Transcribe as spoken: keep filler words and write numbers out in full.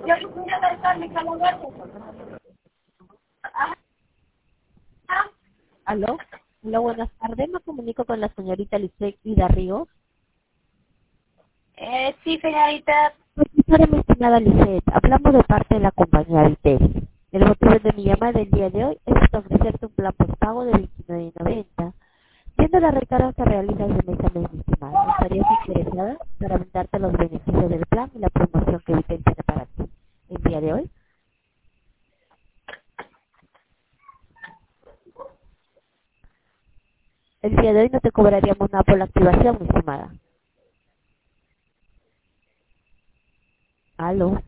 Yo quisiera pensar mi calendario. Ajá. ¿Aló? Hola, buenas tardes. Me comunico con la señorita Lisette Ida Ríos. Eh, sí, señorita. Para mi estimada Lisette, hablamos de parte de la compañía Vitel. El motivo de mi llamada del día de hoy es ofrecerte un plan postpago de veintinueve noventa. Siendo la recarga que realizas de mes a mes, mi estimada, ¿estarías interesada para brindarte los beneficios del plan y la promoción que Vitel tiene para ti el día de hoy? El día de hoy no te cobraríamos nada por la activación, mi estimada. ¿Aló?